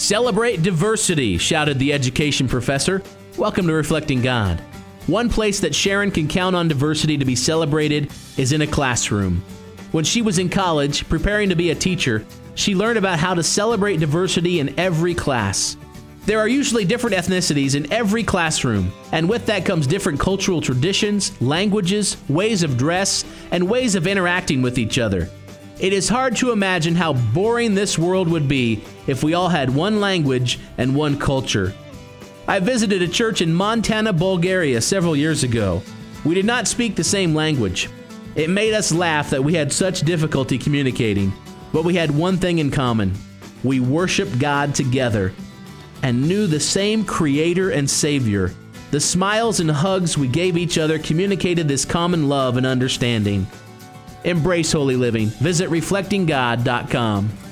Celebrate diversity, shouted the education professor. Welcome to Reflecting God. One place that Sharon can count on diversity to be celebrated is in a classroom. When she was in college, preparing to be a teacher, she learned about how to celebrate diversity in every class. There are usually different ethnicities in every classroom, and with that comes different cultural traditions, languages, ways of dress, and ways of interacting with each other. It is hard to imagine how boring this world would be if we all had one language and one culture. I visited a church in Montana, Bulgaria several years ago. We did not speak the same language. It made us laugh that we had such difficulty communicating, but we had one thing in common. We worshiped God together and knew the same Creator and Savior. The smiles and hugs we gave each other communicated this common love and understanding. Embrace holy living. Visit reflectinggod.com.